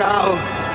now.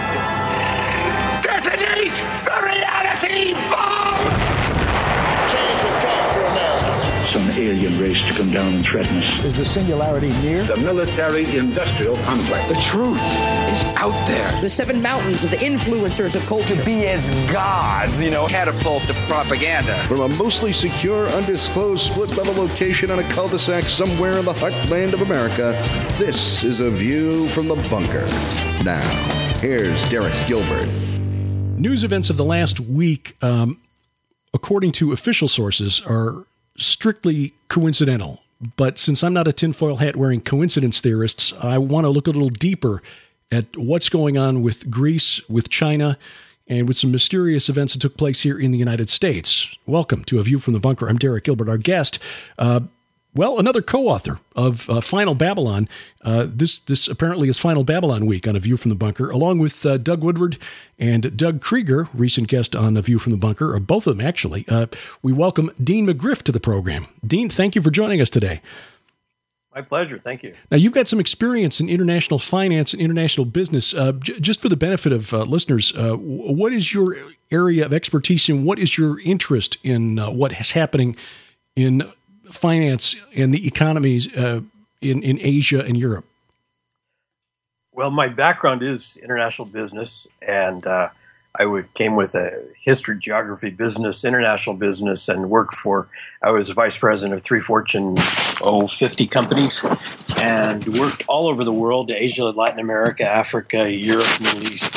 Detonate the reality bomb! Change has come for America. Some alien race to come down and threaten us. Is the singularity near? The military-industrial complex. The truth is out there. The seven mountains of the influencers of culture. To be as gods, catapult to propaganda. From a mostly secure, undisclosed split-level location on a cul-de-sac somewhere in the heartland of America, this is A View from the Bunker. Now, here's Derek Gilbert. News events of the last week, according to official sources, are strictly coincidental. But since I'm not a tinfoil hat-wearing coincidence theorist, I want to look a little deeper at what's going on with Greece, with China, and with some mysterious events that took place here in the United States. Welcome to A View from the Bunker. I'm Derek Gilbert. Our guest, another co-author of Final Babylon. This apparently is Final Babylon week on A View from the Bunker, along with Doug Woodward and Doug Krieger, recent guest on A View from the Bunker, or both of them actually. We welcome Dean McGriff to the program. Dean, thank you for joining us today. My pleasure. Thank you. Now, you've got some experience in international finance and international business. Just for the benefit of listeners, what is your area of expertise and what is your interest in what is happening in finance and the economies in Asia and Europe? Well, my background is international business, and came with a history, geography, business, international business, and I was vice president of 3 Fortune 50 companies, and worked all over the world, Asia, Latin America, Africa, Europe, Middle East.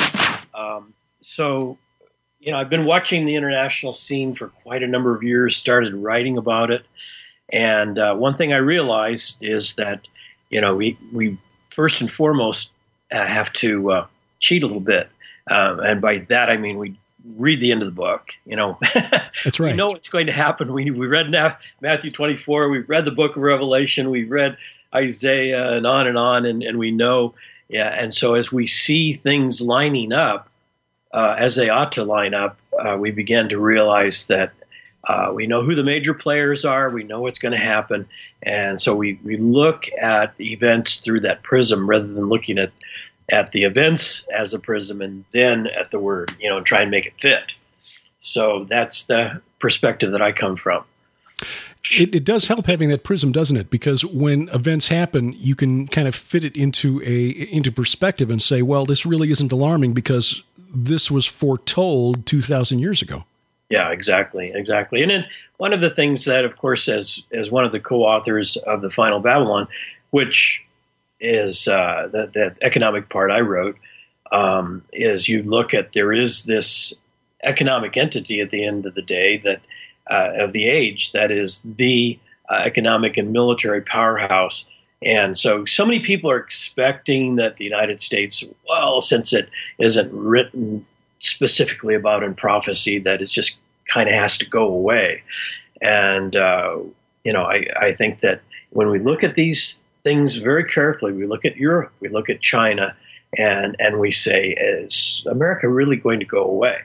I've been watching the international scene for quite a number of years, started writing about it. And one thing I realized is that, we first and foremost have to cheat a little bit. And by that, I mean, we read the end of the book, That's right. We know what's going to happen. We read Matthew 24. We've read the book of Revelation. We've read Isaiah and on, and we know. Yeah. And so as we see things lining up, as they ought to line up, we begin to realize that we know who the major players are. We know what's going to happen. And so we look at events through that prism rather than looking at the events as a prism and then at the word, and try and make it fit. So that's the perspective that I come from. It does help having that prism, doesn't it? Because when events happen, you can kind of fit it into perspective and say, well, this really isn't alarming because this was foretold 2,000 years ago. Yeah, exactly. And then one of the things that, of course, as one of the co-authors of the Final Babylon, which is the economic part I wrote, is you look at there is this economic entity at the end of the day that of the age that is the economic and military powerhouse. And so many people are expecting that the United States, well, since it isn't written specifically about in prophecy, that it just kind of has to go away. And, I think that when we look at these things very carefully, we look at Europe, we look at China, and we say, is America really going to go away?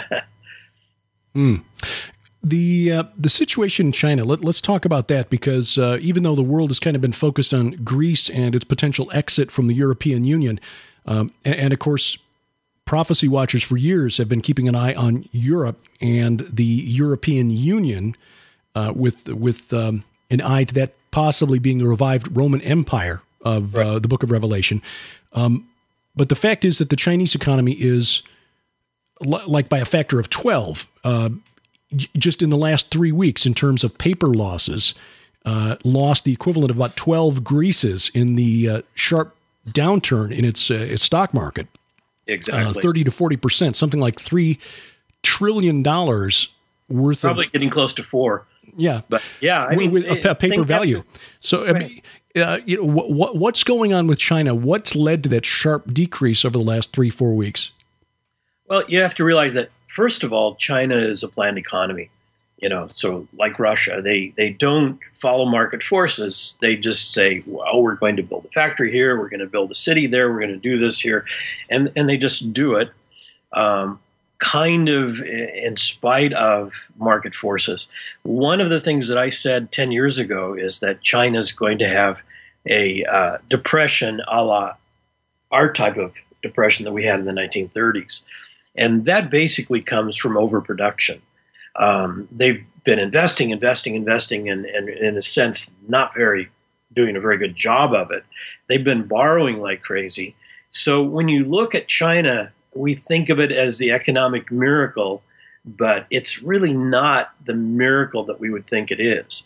The situation in China, let's talk about that, because even though the world has kind of been focused on Greece and its potential exit from the European Union, and of course, prophecy watchers for years have been keeping an eye on Europe and the European Union with an eye to that possibly being the revived Roman Empire of the Book of Revelation. But the fact is that the Chinese economy is, like by a factor of 12, just in the last 3 weeks in terms of paper losses, lost the equivalent of about 12 Greeces in the sharp downturn in its stock market. Exactly. 30 to 40%, something like $3 trillion worth Probably getting close to 4. Yeah. But yeah, with a paper value. So, right. What's going on with China? What's led to that sharp decrease over the last 3-4 weeks? Well, you have to realize that, first of all, China is a planned economy. So like Russia, they don't follow market forces. They just say, well, we're going to build a factory here. We're going to build a city there. We're going to do this here. And they just do it kind of in spite of market forces. One of the things that I said 10 years ago is that China is going to have a depression a la our type of depression that we had in the 1930s. And that basically comes from overproduction. They've been investing, and in a sense, not doing a very good job of it. They've been borrowing like crazy. So when you look at China, we think of it as the economic miracle, but it's really not the miracle that we would think it is.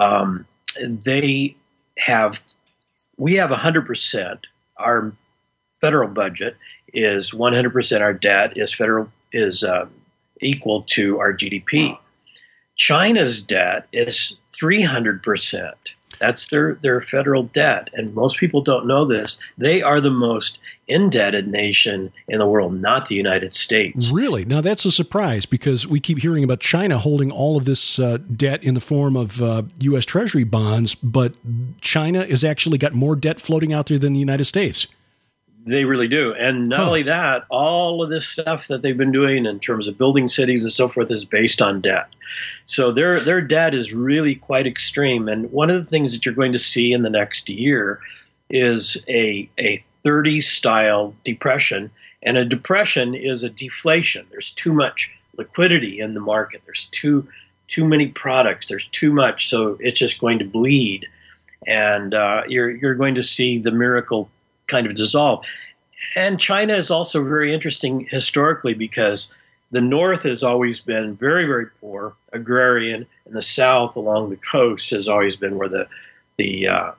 We have 100%. Our federal budget is 100%. Our debt is equal to our GDP. China's debt is 300%. That's their federal debt, and most people don't know this. They are the most indebted nation in the world, not the United States. Really? Now that's a surprise, because we keep hearing about China holding all of this debt in the form of U.S. Treasury bonds, but China has actually got more debt floating out there than the United States. They really do. And not only that, all of this stuff that they've been doing in terms of building cities and so forth is based on debt. So their debt is really quite extreme. And one of the things that you're going to see in the next year is a 30s-style depression. And a depression is a deflation. There's too much liquidity in the market. There's too many products. There's too much. So it's just going to bleed. And you're going to see the miracle kind of dissolve. And China is also very interesting historically, because the North has always been very, very poor, agrarian, and the South along the coast has always been where the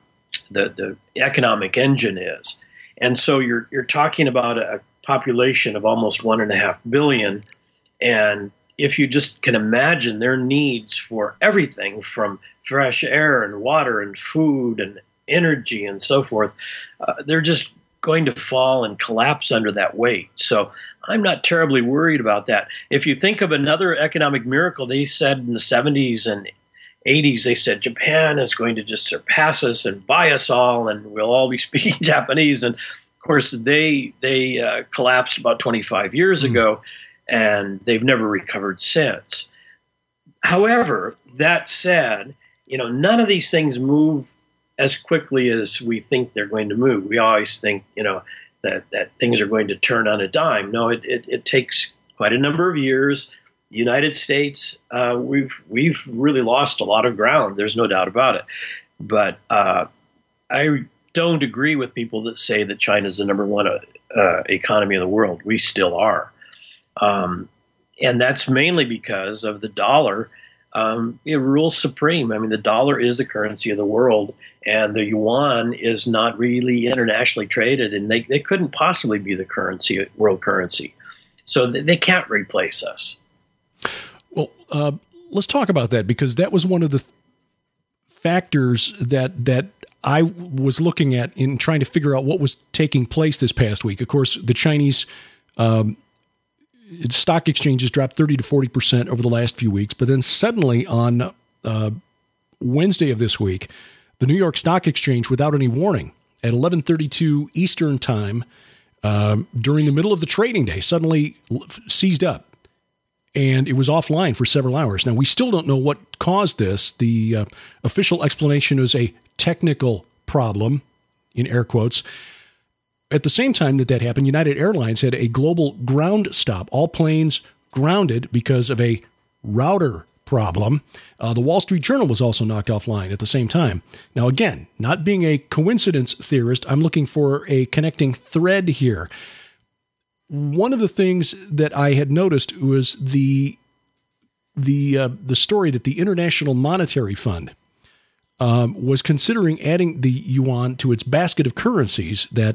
economic engine is. And so you're talking about a population of almost 1.5 billion, and if you just can imagine their needs for everything from fresh air and water and food and energy and so forth, they're just going to fall and collapse under that weight. So I'm not terribly worried about that. If you think of another economic miracle, they said in the 70s and 80s, they said Japan is going to just surpass us and buy us all, and we'll all be speaking Japanese. And of course, they collapsed about 25 years ago, and they've never recovered since. However, that said, none of these things move as quickly as we think they're going to move. We always think, that things are going to turn on a dime. No, it takes quite a number of years. The United States, we've really lost a lot of ground. There's no doubt about it. But I don't agree with people that say that China's the number one economy in the world. We still are. And that's mainly because of the dollar. It rules supreme. I mean, the dollar is the currency of the world, and the yuan is not really internationally traded, and they couldn't possibly be the world currency. So they can't replace us. Well, let's talk about that, because that was one of the factors that I was looking at in trying to figure out what was taking place this past week. Of course, the Chinese stock exchanges dropped 30 to 40% over the last few weeks, but then suddenly on Wednesday of this week, the New York Stock Exchange, without any warning, at 11:32 Eastern Time, during the middle of the trading day, suddenly seized up, and it was offline for several hours. Now, we still don't know what caused this. The official explanation is a technical problem, in air quotes. At the same time that happened, United Airlines had a global ground stop. All planes grounded because of a router problem. The Wall Street Journal was also knocked offline at the same time. Now, again, not being a coincidence theorist, I'm looking for a connecting thread here. One of the things that I had noticed was the story that the International Monetary Fund was considering adding the yuan to its basket of currencies that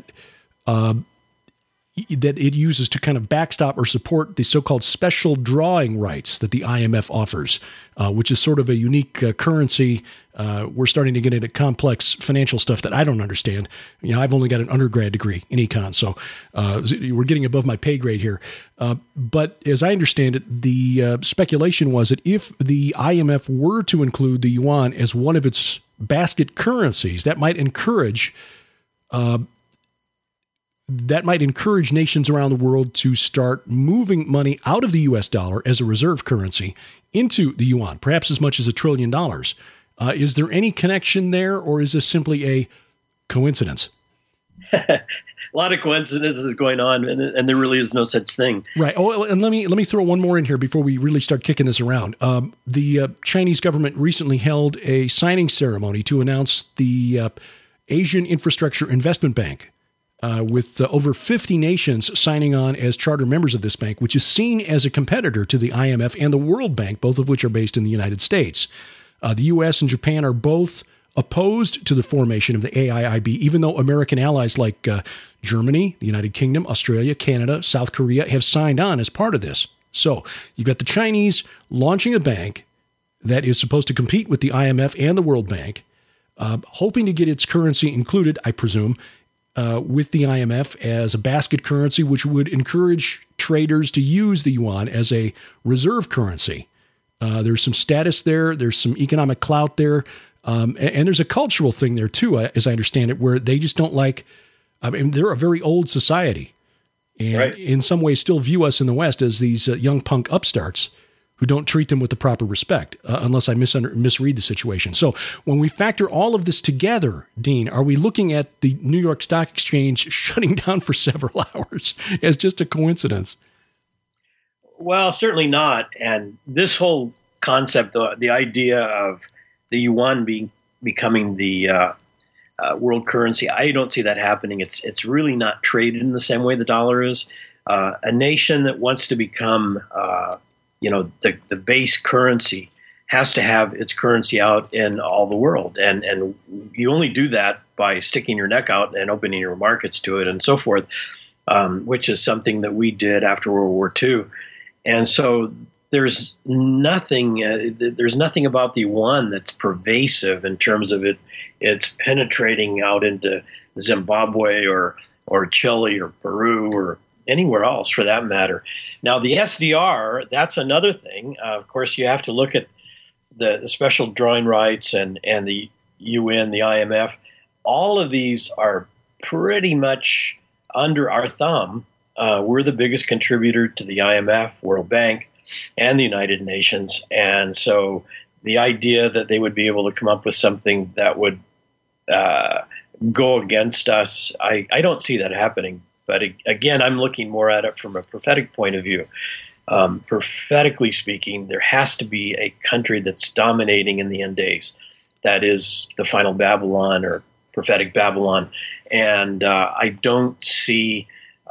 it uses to kind of backstop or support the so-called special drawing rights that the IMF offers, which is sort of a unique currency. We're starting to get into complex financial stuff that I don't understand. I've only got an undergrad degree in econ, so we're getting above my pay grade here. But as I understand it, the speculation was that if the IMF were to include the yuan as one of its basket currencies, that might encourage nations around the world to start moving money out of the U.S. dollar as a reserve currency into the yuan, perhaps as much as $1 trillion. Is there any connection there, or is this simply a coincidence? lot of coincidences going on, and there really is no such thing. Right. Oh, and let me throw one more in here before we really start kicking this around. The Chinese government recently held a signing ceremony to announce the Asian Infrastructure Investment Bank, with over 50 nations signing on as charter members of this bank, which is seen as a competitor to the IMF and the World Bank, both of which are based in the United States. The U.S. and Japan are both opposed to the formation of the AIIB, even though American allies like Germany, the United Kingdom, Australia, Canada, South Korea have signed on as part of this. So you've got the Chinese launching a bank that is supposed to compete with the IMF and the World Bank, hoping to get its currency included, I presume, with the IMF as a basket currency, which would encourage traders to use the yuan as a reserve currency. There's some status there. There's some economic clout there. And there's a cultural thing there, too, as I understand it, where they just don't like – I mean, they're a very old society. And in some ways still view us in the West as these young punk upstarts who don't treat them with the proper respect, unless I misread the situation. So when we factor all of this together, Dean, are we looking at the New York Stock Exchange shutting down for several hours as just a coincidence? Well, certainly not. And this whole concept, the idea of the yuan becoming the world currency, I don't see that happening. It's really not traded in the same way the dollar is. A nation that wants to become the base currency has to have its currency out in all the world. And you only do that by sticking your neck out and opening your markets to it and so forth, which is something that we did after World War II. And so there's nothing about the yuan that's pervasive in terms of it's penetrating out into Zimbabwe or Chile or Peru or anywhere else for that matter. Now, the SDR, that's another thing. Of course, you have to look at the special drawing rights and the UN, the IMF. All of these are pretty much under our thumb. We're the biggest contributor to the IMF, World Bank, and the United Nations. And so the idea that they would be able to come up with something that would go against us, I don't see that happening. But again, I'm looking more at it from a prophetic point of view. Prophetically speaking, there has to be a country that's dominating in the end days. That is the final Babylon or prophetic Babylon. And I don't see,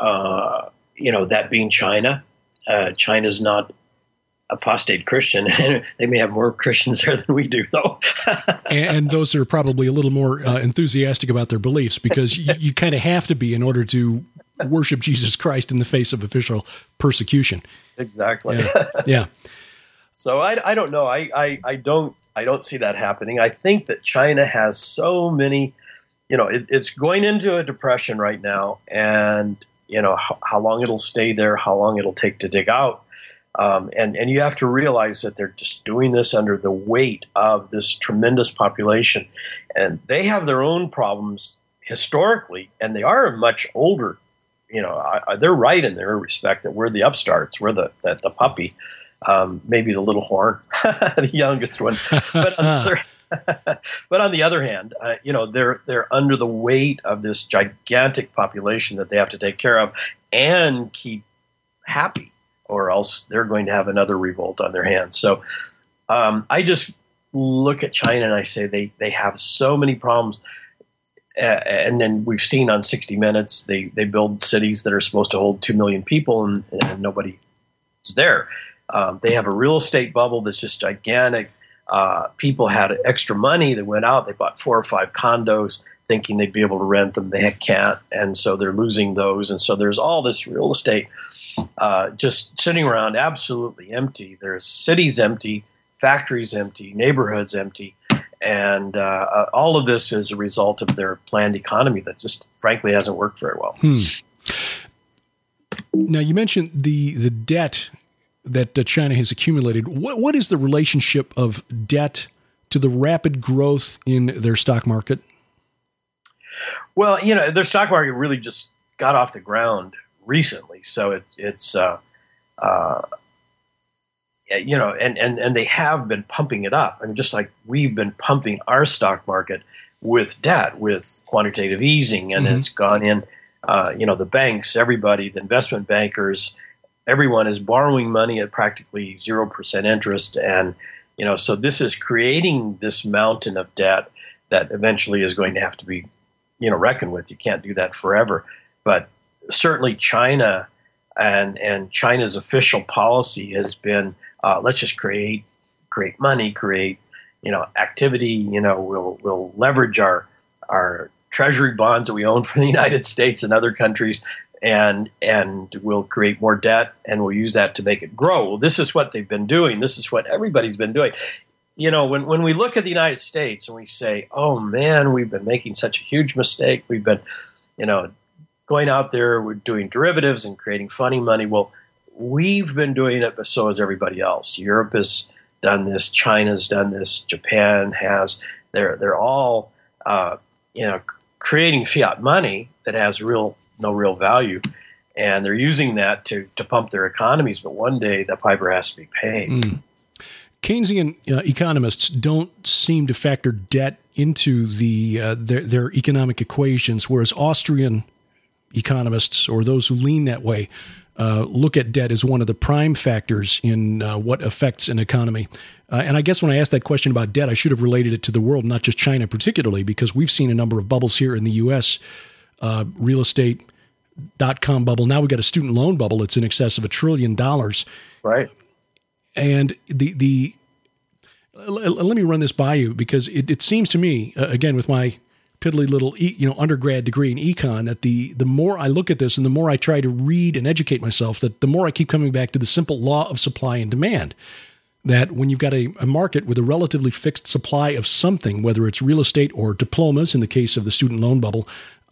that being China. China's not apostate Christian. They may have more Christians there than we do, though. and those are probably a little more enthusiastic about their beliefs because you kind of have to be in order to worship Jesus Christ in the face of official persecution. Exactly. Yeah. So I don't know. I don't see that happening. I think that China has so many, it's going into a depression right now, and how long it'll stay there, how long it'll take to dig out. And you have to realize that they're just doing this under the weight of this tremendous population, and they have their own problems historically, and they are much older. They're right in their respect that we're the upstarts, we're the puppy, maybe the little horn, the youngest one. But on the other hand, they're under the weight of this gigantic population that they have to take care of and keep happy, or else they're going to have another revolt on their hands. So I just look at China and I say they have so many problems. And then we've seen on 60 Minutes, they build cities that are supposed to hold 2 million people, and nobody is there. They have a real estate bubble that's just gigantic. People had extra money. They went out. They bought 4 or 5 condos thinking they'd be able to rent them. They can't, and so they're losing those. And so there's all this real estate just sitting around absolutely empty. There's cities empty, factories empty, neighborhoods empty. And all of this is a result of their planned economy that just, frankly, hasn't worked very well. Now, you mentioned the debt that China has accumulated. What is the relationship of debt to the rapid growth in their stock market? Well, their stock market really just got off the ground recently, so it's and they have been pumping it up. I mean, just like we've been pumping our stock market with debt, with quantitative easing, and it's gone in the banks, everybody, the investment bankers, everyone is borrowing money at practically 0% interest. And, so this is creating this mountain of debt that eventually is going to have to be, reckoned with. You can't do that forever. But certainly China and China's official policy has been, let's just create money, create, activity, we'll leverage our treasury bonds that we own from the United States and other countries, and we'll create more debt, and we'll use that to make it grow. Well, this is what they've been doing. This is what everybody's been doing. When we look at the United States and we say, oh man, we've been making such a huge mistake. We've been, going out there, we're doing derivatives and creating funny money. Well, we've been doing it, but so has everybody else. Europe has done this. China's done this. Japan has. They're all, creating fiat money that has no real value, and they're using that to pump their economies. But one day the piper has to be paid. Keynesian economists don't seem to factor debt into their economic equations, whereas Austrian economists, or those who lean that way, look at debt as one of the prime factors in what affects an economy. And I guess when I asked that question about debt, I should have related it to the world, not just China particularly, because we've seen a number of bubbles here in the U.S., real estate, .com bubble. Now we've got a student loan bubble that's in excess of $1 trillion. Right. And let me run this by you, because it seems to me, again, with my piddly little undergrad degree in econ, that the more I look at this and the more I try to read and educate myself, that the more I keep coming back to the simple law of supply and demand. That when you've got a market with a relatively fixed supply of something, whether it's real estate or diplomas in the case of the student loan bubble,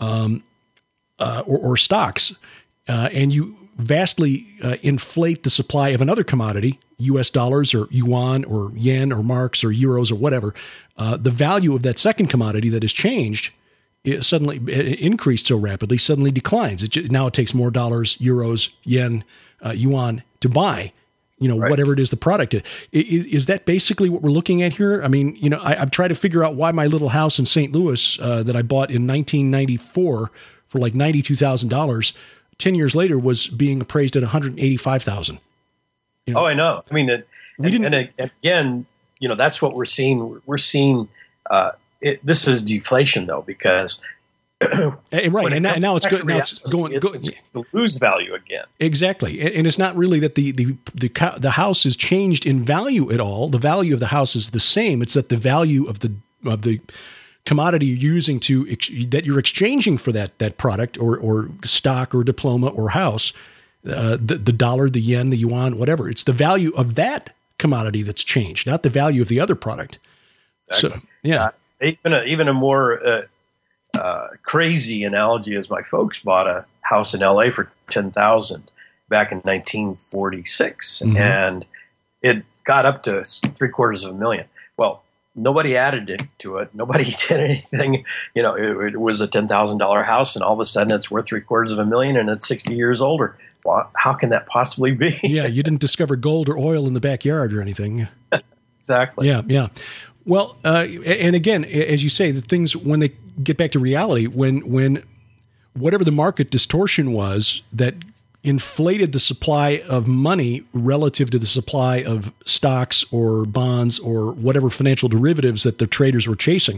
or stocks, and you vastly inflate the supply of another commodity, U.S. dollars or yuan or yen or marks or euros or whatever, the value of that second commodity that has changed suddenly increased so rapidly, suddenly declines. Now it takes more dollars, euros, yen, yuan to buy, right, whatever it is the product is. Is that basically what we're looking at here? I mean, I've tried to figure out why my little house in St. Louis that I bought in 1994 for like $92,000, 10 years later was being appraised at $185,000. Oh, I know. I mean, again, that's what we're seeing. We're seeing this is deflation, though, because right, and now it's going. Now it's going to lose value again. Exactly, and it's not really that the house has changed in value at all. The value of the house is the same. It's that the value of the commodity you're using that you're exchanging for that product or stock or diploma or house, the dollar, the yen, the yuan, whatever. It's the value of that commodity that's changed, not the value of the other product. Exactly. So, yeah. Even a more crazy analogy is my folks bought a house in L.A. for $10,000 back in 1946, and it got up to $750,000. Well, nobody added to it. Nobody did anything. It was a $10,000 house, and all of a sudden it's worth $750,000, and it's 60 years older. Well, how can that possibly be? Yeah, you didn't discover gold or oil in the backyard or anything. Exactly. Yeah. Well, and again, as you say, the things, when they get back to reality, when whatever the market distortion was that inflated the supply of money relative to the supply of stocks or bonds or whatever financial derivatives that the traders were chasing,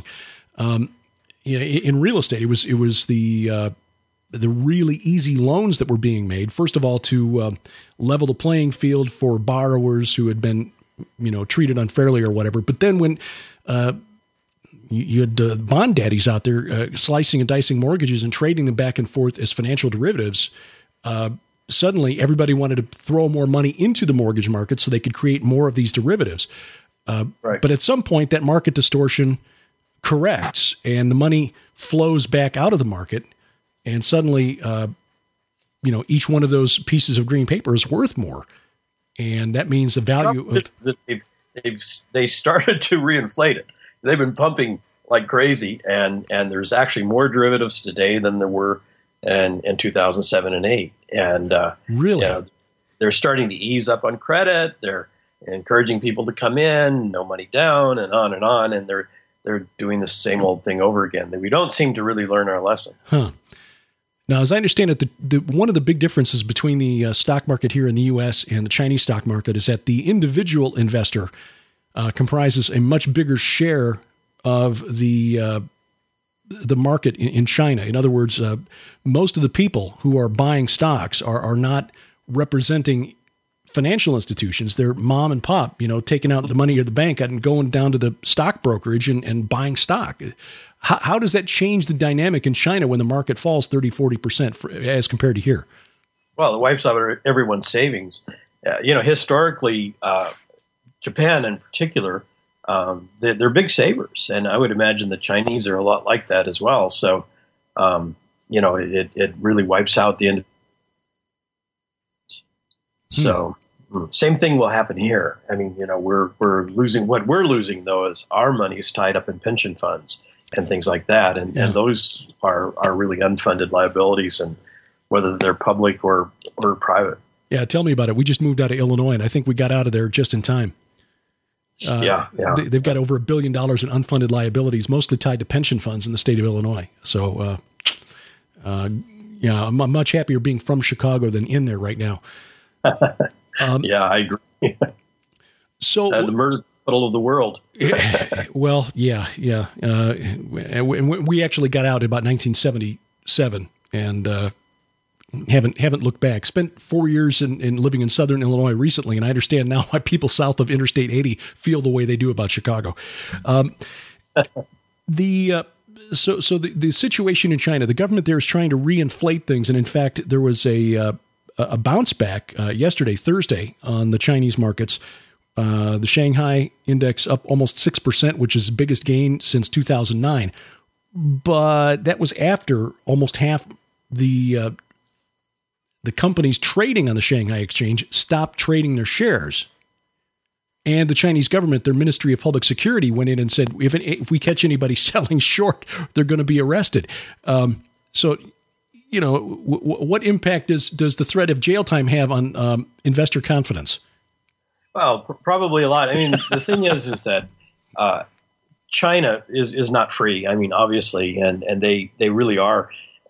in real estate, it was the really easy loans that were being made, first of all, to level the playing field for borrowers who had been, treated unfairly or whatever. But then when you had bond daddies out there slicing and dicing mortgages and trading them back and forth as financial derivatives, suddenly everybody wanted to throw more money into the mortgage market so they could create more of these derivatives. Right. But at some point, that market distortion corrects and the money flows back out of the market. And suddenly, each one of those pieces of green paper is worth more. And that means the value of... They started to reinflate it. They've been pumping like crazy, and there's actually more derivatives today than there were in 2007 and 2008. And really, they're starting to ease up on credit. They're encouraging people to come in, no money down, and on, and they're doing the same old thing over again. We don't seem to really learn our lesson. Huh. Now, as I understand it, one of the big differences between the stock market here in the U.S. and the Chinese stock market is that the individual investor comprises a much bigger share of the market in China. In other words, most of the people who are buying stocks are not representing financial institutions. They're mom and pop, taking out the money of the bank and going down to the stock brokerage and buying stock. How does that change the dynamic in China when the market falls 30-40% as compared to here? Well, it wipes out everyone's savings. Historically, Japan in particular, they're big savers, and I would imagine the Chinese are a lot like that as well. So, it really wipes out the end. So, same thing will happen here. I mean, we're losing. What we're losing though is our money is tied up in pension funds and things like that, and those are really unfunded liabilities, and whether they're public or private. Yeah, tell me about it. We just moved out of Illinois, and I think we got out of there just in time. They've got over $1 billion in unfunded liabilities, mostly tied to pension funds in the state of Illinois. So, I'm much happier being from Chicago than in there right now. I agree. So the murder capital of the world. Well, yeah. We actually got out in about 1977 and haven't looked back. Spent 4 years in living in Southern Illinois recently, and I understand now why people south of Interstate 80 feel the way they do about Chicago. The situation in China, the government there is trying to reinflate things, and in fact, there was a bounce back yesterday, Thursday, on the Chinese markets. The Shanghai index up almost 6%, which is the biggest gain since 2009. But that was after almost half the companies trading on the Shanghai Exchange stopped trading their shares. And the Chinese government, their Ministry of Public Security, went in and said, if we catch anybody selling short, they're going to be arrested. What impact does the threat of jail time have on investor confidence? Well, probably a lot. I mean, the thing is that China is not free. I mean, obviously, and they really are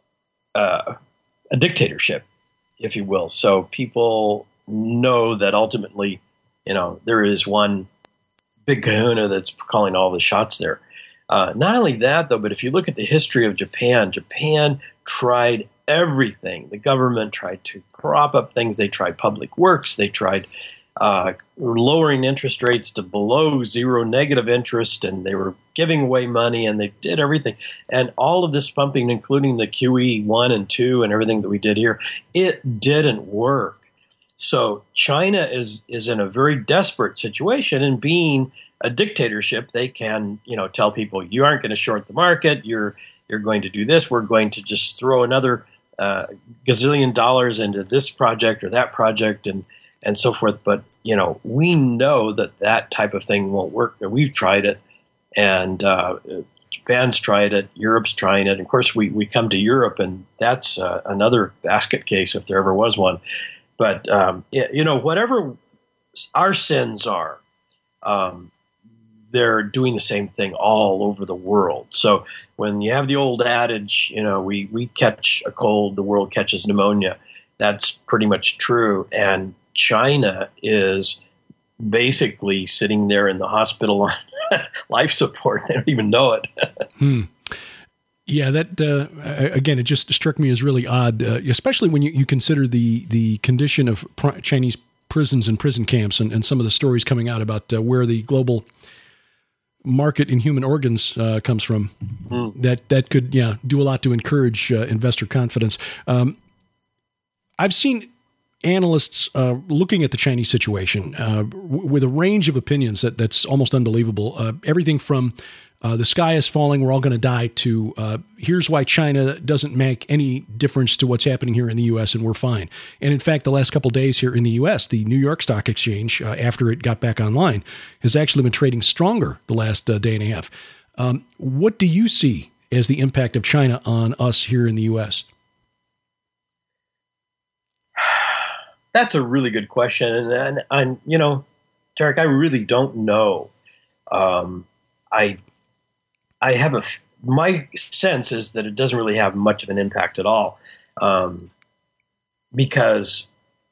a dictatorship, if you will. So people know that ultimately, there is one big kahuna that's calling all the shots there. Not only that, though, but if you look at the history of Japan tried everything. The government tried to prop up things. They tried public works. They tried lowering interest rates to below zero negative interest, and they were giving away money, and they did everything. And all of this pumping, including the QE 1 and 2 and everything that we did here, it didn't work. So China is in a very desperate situation, and being a dictatorship, they can, tell people, you aren't going to short the market, you're going to do this, we're going to just throw another gazillion dollars into this project or that project and so forth. But, we know that type of thing won't work. We've tried it, and Japan's tried it, Europe's trying it. Of course, we come to Europe, and that's another basket case if there ever was one. But, whatever our sins are, they're doing the same thing all over the world. So when you have the old adage, we catch a cold, the world catches pneumonia, that's pretty much true. And China is basically sitting there in the hospital on life support. They don't even know it. Yeah, that again, it just struck me as really odd, especially when you consider the condition of Chinese prisons and prison camps and some of the stories coming out about where the global market in human organs comes from. That could do a lot to encourage investor confidence. I've seen analysts looking at the Chinese situation with a range of opinions that's almost unbelievable. Everything from the sky is falling, we're all going to die, to here's why China doesn't make any difference to what's happening here in the U.S. and we're fine. And in fact, the last couple of days here in the U.S., the New York Stock Exchange, after it got back online, has actually been trading stronger the last day and a half. What do you see as the impact of China on us here in the U.S.? That's a really good question. And Derek, I really don't know. My sense is that it doesn't really have much of an impact at all. because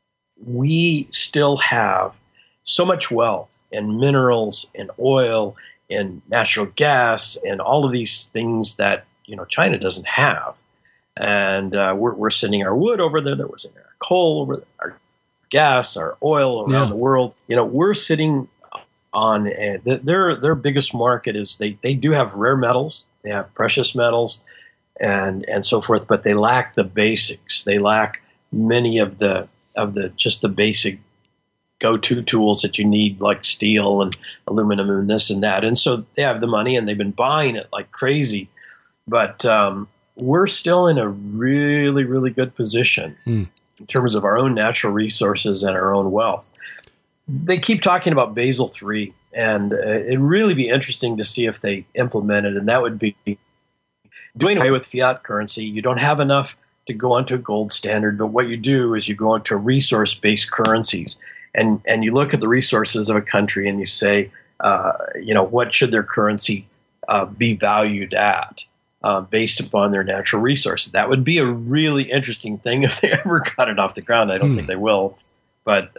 we still have so much wealth in minerals, in oil, in natural gas, and all of these things that China doesn't have. And we're sending our wood over there. We're sending our coal over there, our gas, our oil around the world. We're sitting on their biggest market is they do have rare metals, they have precious metals, and so forth, but they lack the basics. They lack many of the just the basic go-to tools that you need, like steel and aluminum and this and that. And so they have the money and they've been buying it like crazy. But we're still in a really, really good position in terms of our own natural resources and our own wealth. They keep talking about Basel III, and it'd really be interesting to see if they implement it, and that would be doing away with fiat currency. You don't have enough to go onto a gold standard, but what you do is you go onto resource-based currencies, and you look at the resources of a country and you say, what should their currency be valued at based upon their natural resources? That would be a really interesting thing if they ever got it off the ground. I don't think they will, but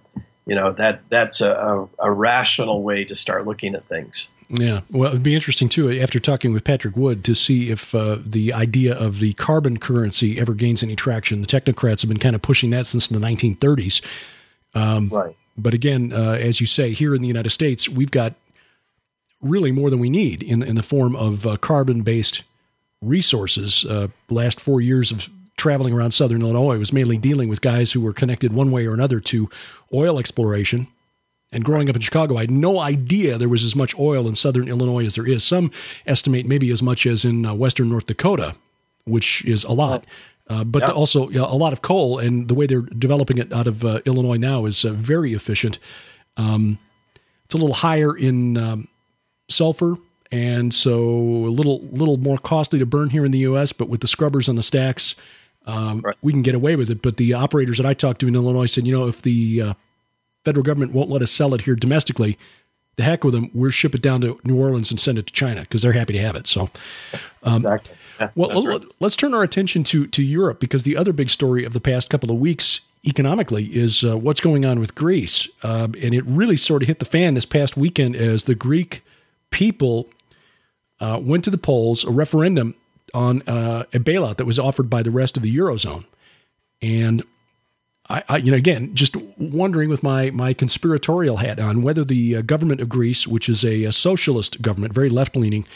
that's a rational way to start looking at things. Yeah, well, it'd be interesting, too, after talking with Patrick Wood, to see if the idea of the carbon currency ever gains any traction. The technocrats have been kind of pushing that since the 1930s. Right. But again, as you say, here in the United States, we've got really more than we need in the form of carbon-based resources. The last 4 years of traveling around southern Illinois was mainly dealing with guys who were connected one way or another to oil exploration. And growing up in Chicago, I had no idea there was as much oil in southern Illinois as there is. Some estimate maybe as much as in western North Dakota, which is a lot. But also a lot of coal, and the way they're developing it out of Illinois now is very efficient. It's a little higher in sulfur, and so a little more costly to burn here in the U.S., but with the scrubbers on the stacks, we can get away with it. But the operators that I talked to in Illinois said, if the federal government won't let us sell it here domestically, the heck with them. We'll ship it down to New Orleans and send it to China because they're happy to have it. So, exactly. Yeah, well, let's turn our attention to Europe, because the other big story of the past couple of weeks economically is what's going on with Greece. And it really sort of hit the fan this past weekend as the Greek people went to the polls, a referendum on a bailout that was offered by the rest of the Eurozone. And I again, just wondering with my conspiratorial hat on whether the government of Greece, which is a socialist government, very left-leaning,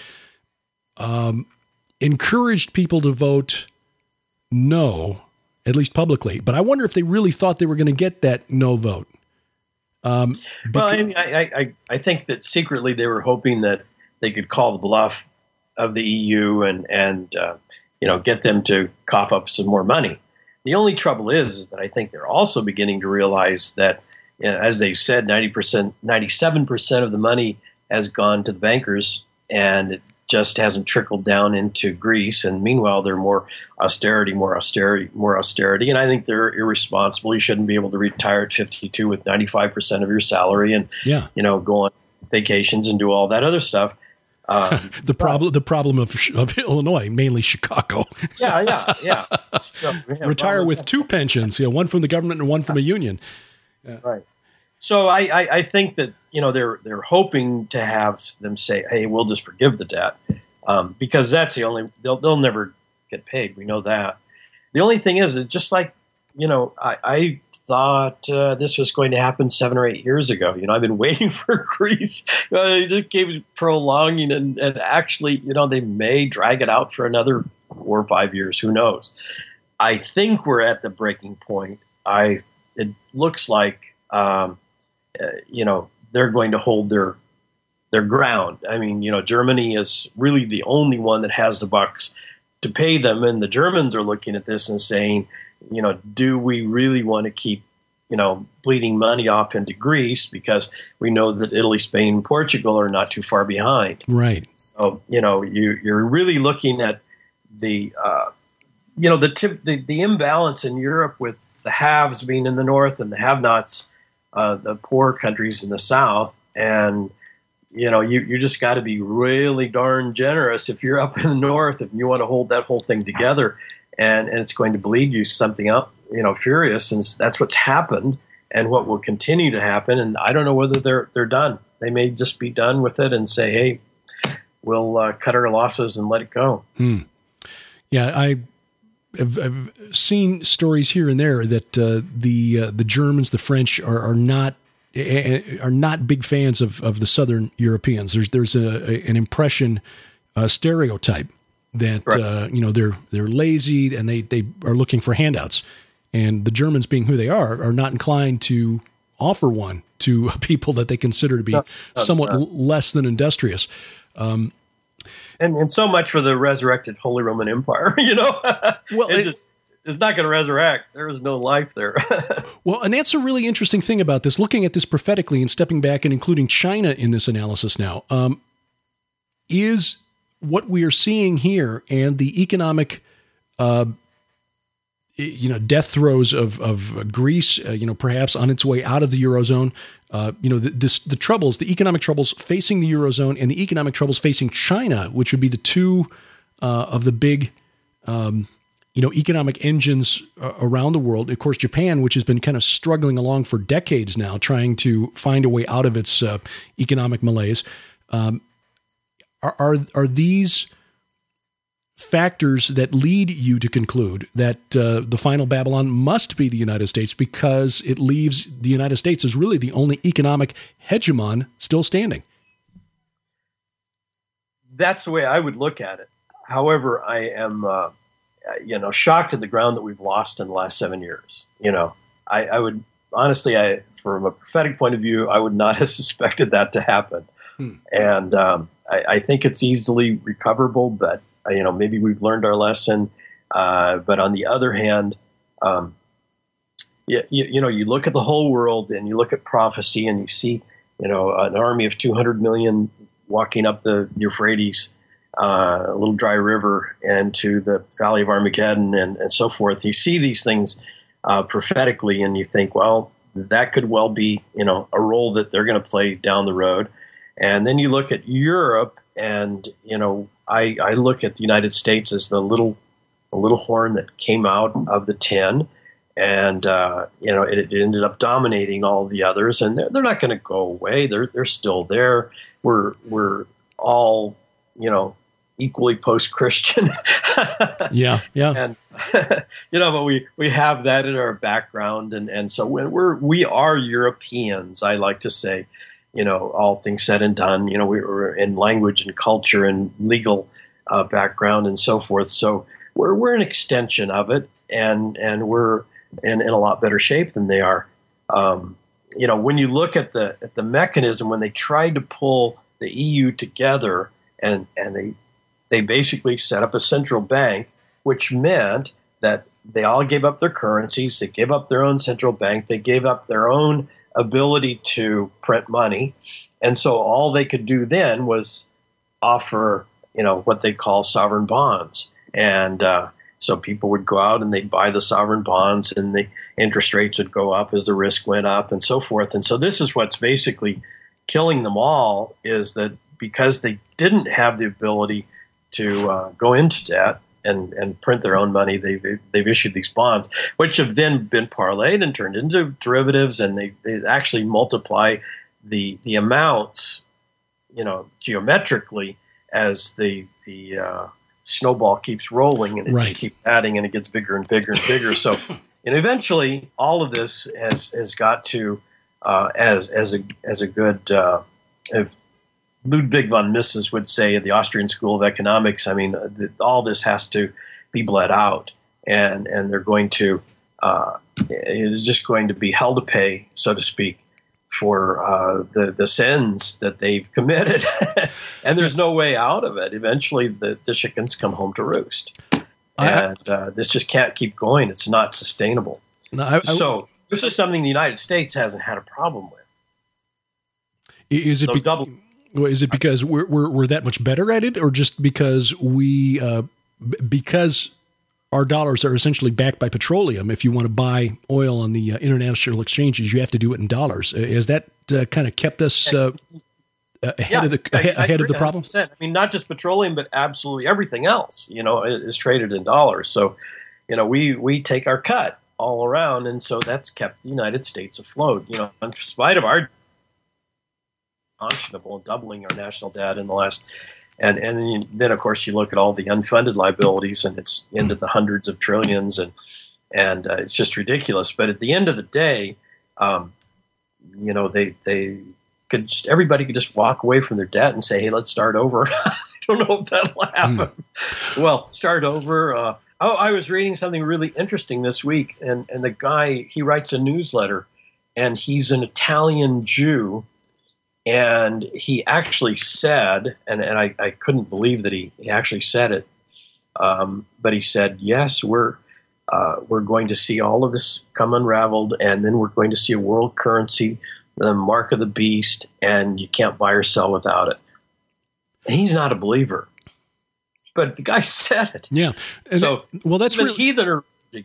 encouraged people to vote no, at least publicly. But I wonder if they really thought they were going to get that no vote. Well, I think that secretly they were hoping that they could call the bluff of the EU and get them to cough up some more money. The only trouble is that I think they're also beginning to realize that, as they said, 97% of the money has gone to the bankers, and it just hasn't trickled down into Greece. And meanwhile, they're more austerity. And I think they're irresponsible. You shouldn't be able to retire at 52 with 95% of your salary and go on vacations and do all that other stuff. The problem of Illinois, mainly Chicago. Yeah. Still, retire with two pensions, one from the government and one from a union. Right. So I think that they're hoping to have them say, "Hey, we'll just forgive the debt," because that's the only they'll never get paid. We know that. The only thing is that just like I thought this was going to happen 7 or 8 years ago. I've been waiting for Greece. They just keep prolonging, and actually, they may drag it out for another 4 or 5 years. Who knows? I think we're at the breaking point. It looks like, they're going to hold their ground. I mean, Germany is really the only one that has the bucks to pay them, and the Germans are looking at this and saying, do we really want to keep, bleeding money off into Greece, because we know that Italy, Spain, and Portugal are not too far behind. Right. So, you're really looking at the imbalance in Europe with the haves being in the north and the have-nots, the poor countries in the south. And, you just got to be really darn generous if you're up in the north, if you want to hold that whole thing together. and it's going to bleed you something up, furious, and that's what's happened and what will continue to happen. And I don't know whether they're done. They may just be done with it and say, hey, we'll cut our losses and let it go. Yeah, I've seen stories here and there that the Germans, the French are not big fans of the Southern Europeans. There's an impression, stereotype that right. They're lazy and they are looking for handouts, and the Germans, being who they are not inclined to offer one to people that they consider to be somewhat less than industrious. And so much for the resurrected Holy Roman Empire, Well, it's not going to resurrect. There is no life there. Well, and that's a really interesting thing about this, looking at this prophetically and stepping back and including China in this analysis now, is what we are seeing here and the economic, death throes of Greece, perhaps on its way out of the Eurozone, the troubles, the economic troubles facing the Eurozone and the economic troubles facing China, which would be the two of the big, economic engines around the world. Of course, Japan, which has been kind of struggling along for decades now, trying to find a way out of its economic malaise. Are these factors that lead you to conclude that the final Babylon must be the United States, because it leaves the United States as really the only economic hegemon still standing? That's the way I would look at it. However, I am, shocked at the ground that we've lost in the last 7 years. I would honestly, from a prophetic point of view, I would not have suspected that to happen. And I think it's easily recoverable, but maybe we've learned our lesson. But on the other hand, you look at the whole world and you look at prophecy and you see, an army of 200 million walking up the Euphrates, a little dry river, and to the Valley of Armageddon and so forth. You see these things prophetically and you think, well, that could well be, a role that they're going to play down the road. And then you look at Europe and, I look at the United States as the little horn that came out of the tin, and it ended up dominating all the others, and they're not going to go away. They're still there. We're all equally post-Christian. Yeah. And but we have that in our background, and so when we are Europeans, I like to say. All things said and done, we were in language and culture and legal background and so forth. So we're an extension of it, and we're in a lot better shape than they are. When you look at the mechanism, when they tried to pull the EU together, and they basically set up a central bank, which meant that they all gave up their currencies, they gave up their own central bank, they gave up their own ability to print money, and so all they could do then was offer, what they call sovereign bonds, and so people would go out and they'd buy the sovereign bonds, and the interest rates would go up as the risk went up, and so forth. And so this is what's basically killing them all, is that because they didn't have the ability to go into debt and print their own money, they've issued these bonds, which have then been parlayed and turned into derivatives, and they actually multiply the amounts, geometrically as the snowball keeps rolling, and it just keeps adding, and it gets bigger and bigger and bigger. So, and eventually, all of this has got to as a good if Ludwig von Mises would say at the Austrian School of Economics, all this has to be bled out, and they're going to it is just going to be hell to pay, so to speak, for the sins that they've committed, and there's no way out of it. Eventually, the chickens come home to roost, and this just can't keep going. It's not sustainable. So this is something the United States hasn't had a problem with. Is it is it because we're that much better at it, or just because because our dollars are essentially backed by petroleum? If you want to buy oil on the international exchanges, you have to do it in dollars. Has that kind of kept us ahead of the problem? 100%. Not just petroleum, but absolutely everything else. Is traded in dollars. So we take our cut all around, and so that's kept the United States afloat. In spite of our unconscionable doubling our national debt in the last, and then of course you look at all the unfunded liabilities, and it's into the hundreds of trillions, and it's just ridiculous. But at the end of the day, everybody could just walk away from their debt and say, hey, let's start over. I don't know if that'll happen. Well, start over. I was reading something really interesting this week, and the guy, he writes a newsletter, and he's an Italian Jew, and he actually said, and I couldn't believe that he actually said it, but he said, yes, we're going to see all of this come unraveled, and then we're going to see a world currency, the mark of the beast, and you can't buy or sell without it. And he's not a believer, but the guy said it. Yeah. So, that's really heathen are.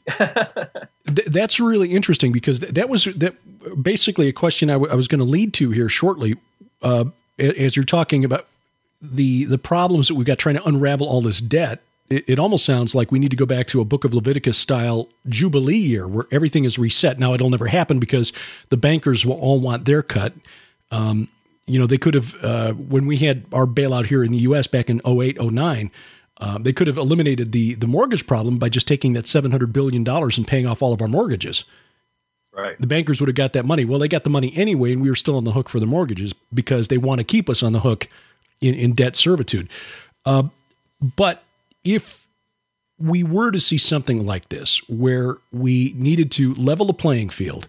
That's really interesting, because that was basically a question I was going to lead to here shortly, as you're talking about the problems that we've got trying to unravel all this debt. It almost sounds like we need to go back to a Book of Leviticus style Jubilee year where everything is reset. Now, it'll never happen because the bankers will all want their cut. They could have, when we had our bailout here in the U.S. back in 2008, 2009, they could have eliminated the mortgage problem by just taking that $700 billion and paying off all of our mortgages. Right. The bankers would have got that money. Well, they got the money anyway, and we were still on the hook for the mortgages because they want to keep us on the hook in debt servitude. But if we were to see something like this, where we needed to level the playing field,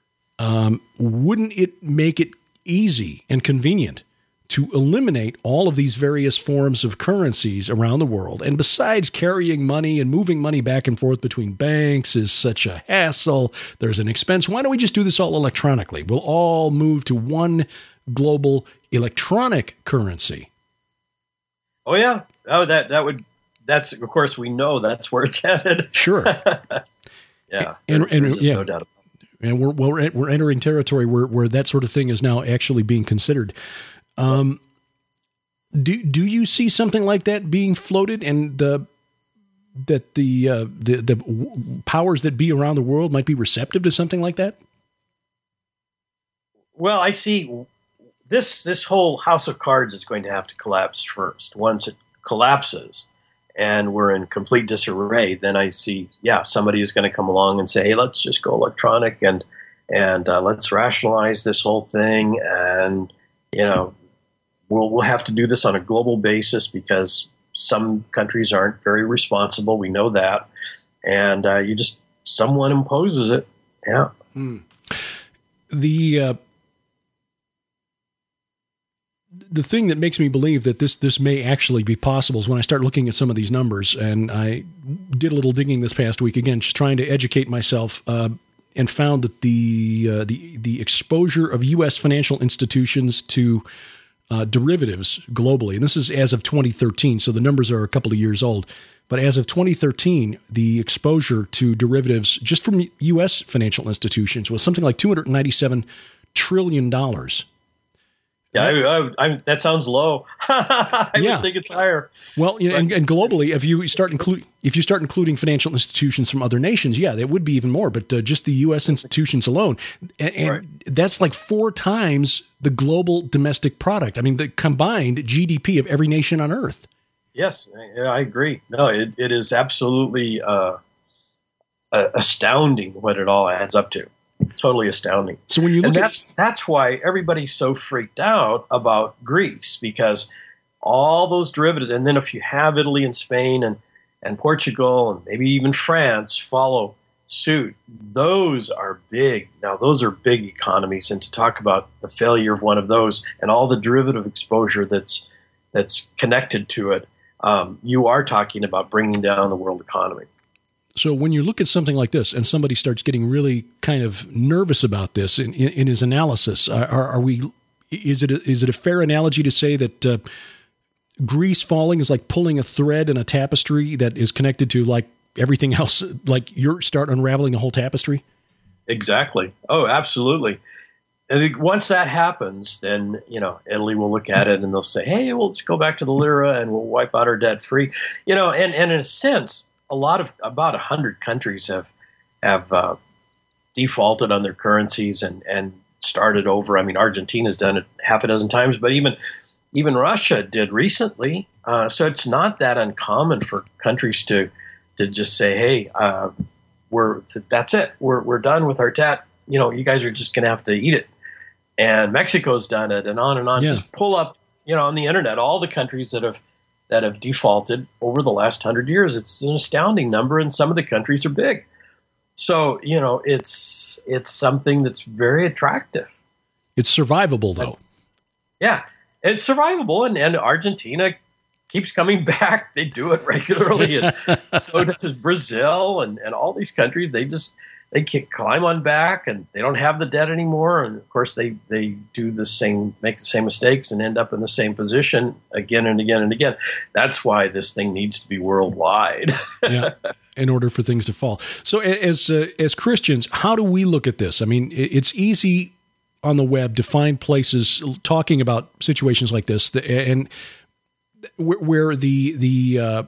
wouldn't it make it easy and convenient to eliminate all of these various forms of currencies around the world? And besides, carrying money and moving money back and forth between banks is such a hassle. There's an expense. Why don't we just do this all electronically? We'll all move to one global electronic currency. Oh, yeah. Oh, that's, of course, we know that's where it's headed. Sure. Yeah. There's no doubt about it. And we're entering territory where that sort of thing is now actually being considered. Do you see something like that being floated, and that the powers that be around the world might be receptive to something like that? Well, I see this whole house of cards is going to have to collapse first. Once it collapses and we're in complete disarray, then I see, somebody is going to come along and say, hey, let's just go electronic and let's rationalize this whole thing. And, we'll have to do this on a global basis because some countries aren't very responsible. We know that. And someone imposes it. Yeah. The thing that makes me believe that this may actually be possible is when I start looking at some of these numbers, and I did a little digging this past week, again, just trying to educate myself, and found that the exposure of U.S. financial institutions to derivatives globally, and this is as of 2013, so the numbers are a couple of years old, but as of 2013, the exposure to derivatives just from U.S. financial institutions was something like $297 trillion. Yeah, that sounds low. I would think it's higher. Well, and globally, if you start including financial institutions from other nations, that would be even more. But just the U.S. institutions alone, and that's like 4 times the global domestic product. I mean, the combined GDP of every nation on Earth. Yes, I agree. No, it is absolutely astounding what it all adds up to. Totally astounding. So when you look that's why everybody's so freaked out about Greece, because all those derivatives, and then if you have Italy and Spain and Portugal and maybe even France follow suit, those are big. Now those are big economies, and to talk about the failure of one of those and all the derivative exposure that's connected to it, you are talking about bringing down the world economy. So when you look at something like this and somebody starts getting really kind of nervous about this in his analysis, is it a fair analogy to say that Greece falling is like pulling a thread in a tapestry that is connected to like everything else, like you start unraveling the whole tapestry? Exactly. Oh, absolutely. I think once that happens, then, Italy will look at it and they'll say, hey, we'll just go back to the lira and we'll wipe out our debt free. And in a sense, about 100 countries have defaulted on their currencies and started over. I mean, Argentina's done it half a dozen times, but even Russia did recently. So it's not that uncommon for countries to just say, "Hey, that's it. We're done with our debt. You guys are just going to have to eat it." And Mexico's done it, and on and on. Yeah. Just pull up, on the internet, all the countries that have defaulted over the last 100 years. It's an astounding number, and some of the countries are big. So it's something that's very attractive. It's survivable, though. Yeah, it's survivable, and Argentina keeps coming back. They do it regularly, and so does Brazil and all these countries. They can climb on back, and they don't have the debt anymore. And of course, they do make the same mistakes, and end up in the same position again and again and again. That's why this thing needs to be worldwide. Yeah, in order for things to fall. So, as Christians, how do we look at this? I mean, it's easy on the web to find places talking about situations like this, and where the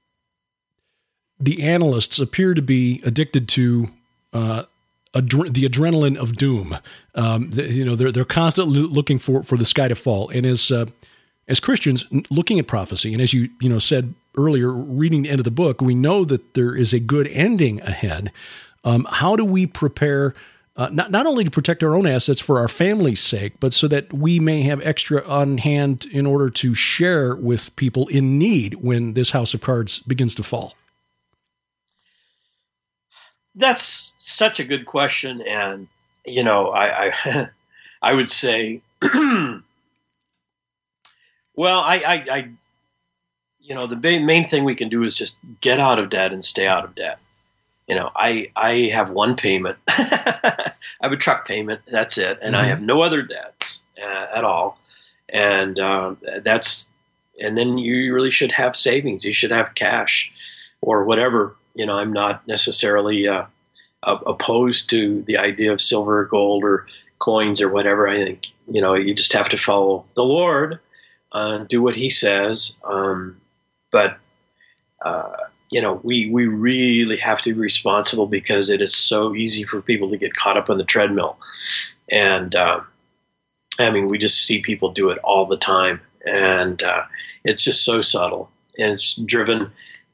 analysts appear to be addicted to the adrenaline of doom. They're constantly looking for the sky to fall. And as Christians, looking at prophecy, and as you said earlier, reading the end of the book, we know that there is a good ending ahead. How do we prepare? Not only to protect our own assets for our family's sake, but so that we may have extra on hand in order to share with people in need when this house of cards begins to fall? That's such a good question, and I would say, well, the main thing we can do is just get out of debt and stay out of debt. I have one payment. I have a truck payment. That's it. And I have no other debts at all. And and then you really should have savings. You should have cash or whatever. I'm not necessarily opposed to the idea of silver or gold or coins or whatever. I think, you just have to follow the Lord, do what he says. But we really have to be responsible because it is so easy for people to get caught up on the treadmill. And, we just see people do it all the time. And it's just so subtle. And it's driven,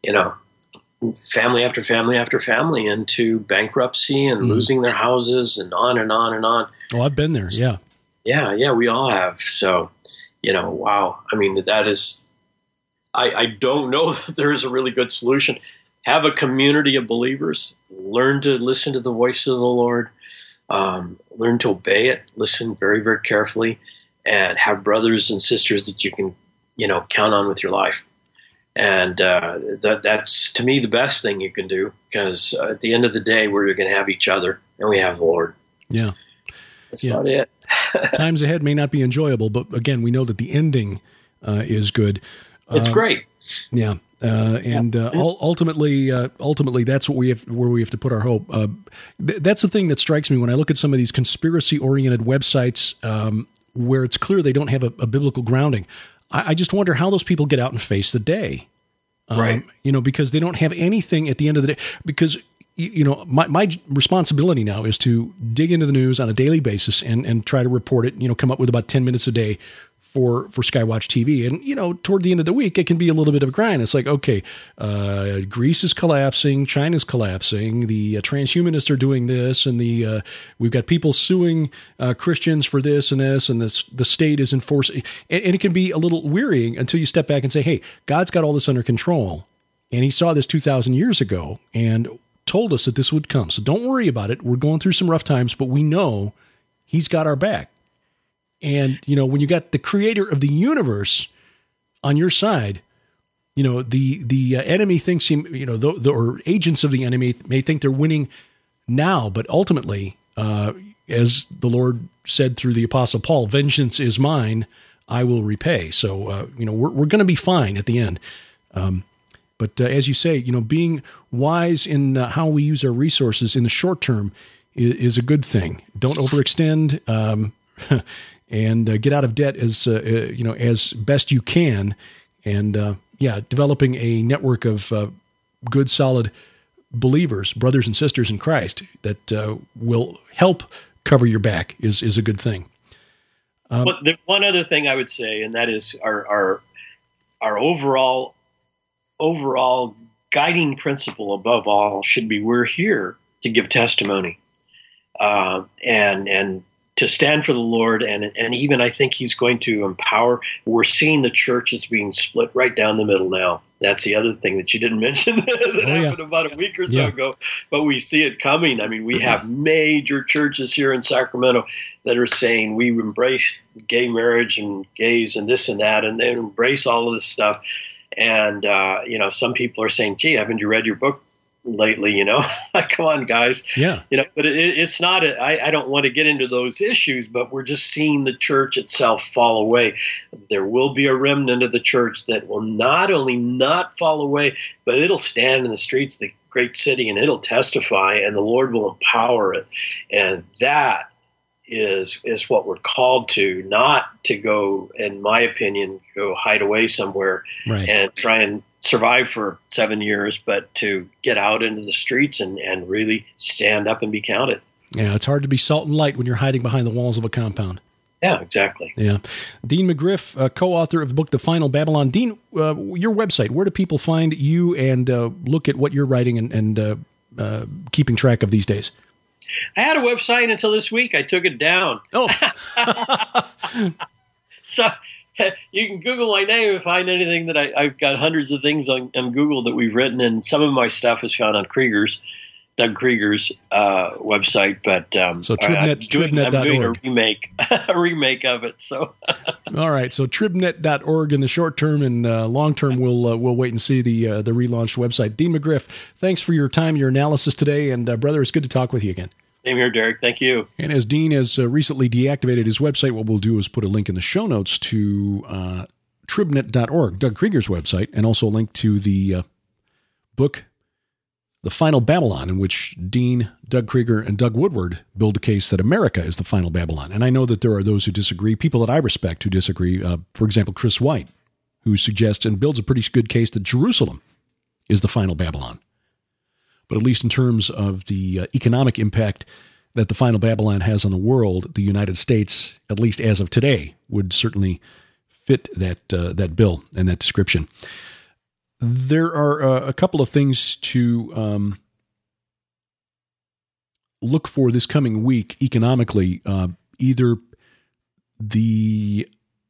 family after family after family into bankruptcy and losing their houses and on and on and on. Oh, I've been there. Yeah. Yeah, we all have. So, wow. That is... I don't know that there is a really good solution. Have a community of believers. Learn to listen to the voice of the Lord. Learn to obey it. Listen very, very carefully. And have brothers and sisters that you can, count on with your life. And that's, to me, the best thing you can do. Because at the end of the day, we're going to have each other. And we have the Lord. Yeah. That's not it. Times ahead may not be enjoyable. But again, we know that the ending is good. It's great. Yeah. Ultimately, that's what where we have to put our hope. That's the thing that strikes me when I look at some of these conspiracy-oriented websites where it's clear they don't have a biblical grounding. I just wonder how those people get out and face the day. Right. Because they don't have anything at the end of the day. Because, my responsibility now is to dig into the news on a daily basis and try to report it, come up with about 10 minutes a day for Skywatch TV. And, toward the end of the week, it can be a little bit of a grind. It's like, okay, Greece is collapsing, China's collapsing, the transhumanists are doing this, and we've got people suing Christians for this, and the state is enforcing. And it can be a little wearying until you step back and say, hey, God's got all this under control, and he saw this 2,000 years ago and told us that this would come. So don't worry about it. We're going through some rough times, but we know he's got our back. And, when you got the creator of the universe on your side, the enemy thinks, or agents of the enemy may think they're winning now, but ultimately, as the Lord said through the Apostle Paul, vengeance is mine, I will repay. So, we're going to be fine at the end. But as you say, being wise in how we use our resources in the short term is a good thing. Don't overextend. And get out of debt as best you can, and developing a network of good, solid believers, brothers and sisters in Christ, that will help cover your back is a good thing. But there's one other thing I would say, and that is our overall guiding principle above all should be we're here to give testimony and to stand for the Lord. And even I think he's going to empower. We're seeing the church is being split right down the middle now. That's the other thing that you didn't mention that happened about a week or so ago, but we see it coming. I mean, we have major churches here in Sacramento that are saying we embrace gay marriage and gays and this and that, and they embrace all of this stuff. And, some people are saying, gee, haven't you read your book lately? Like, come on, guys. Yeah. But it's not, I don't want to get into those issues, but we're just seeing the church itself fall away. There will be a remnant of the church that will not only not fall away, but it'll stand in the streets of the great city and it'll testify, and the Lord will empower it. And that is what we're called to, not to go, in my opinion, go hide away somewhere and try and survive for 7 years, but to get out into the streets and really stand up and be counted. Yeah, it's hard to be salt and light when you're hiding behind the walls of a compound. Yeah, exactly. Yeah. Dean McGriff, co-author of the book, The Final Babylon. Dean, your website, where do people find you and look at what you're writing and keeping track of these days? I had a website until this week. I took it down. Oh. So you can Google my name and find anything that I've got hundreds of things on Google that we've written, and some of my stuff is found on Doug Krieger's website. But so tribnet.org. I'm doing a remake of it. So all right, so tribnet.org in the short term, and long term we'll wait and see the relaunched website. Dean McGriff, thanks for your time, your analysis today, and brother, it's good to talk with you again. Same here, Derek. Thank you. And as Dean has recently deactivated his website, what we'll do is put a link in the show notes to tribnet.org, Doug Krieger's website, and also a link to the book, The Final Babylon, in which Dean, Doug Krieger, and Doug Woodward build a case that America is the final Babylon. And I know that there are those who disagree, people that I respect who disagree. For example, Chris White, who suggests and builds a pretty good case that Jerusalem is the final Babylon. But at least in terms of the economic impact that the final Babylon has on the world, the United States, at least as of today, would certainly fit that bill and that description. There are a couple of things to look for this coming week economically. Either the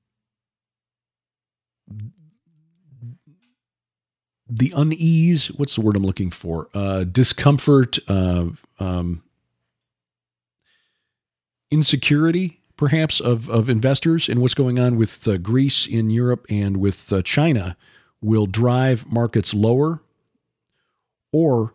unease, what's the word I'm looking for? Discomfort, insecurity, perhaps, of investors in what's going on with Greece in Europe and with China will drive markets lower, or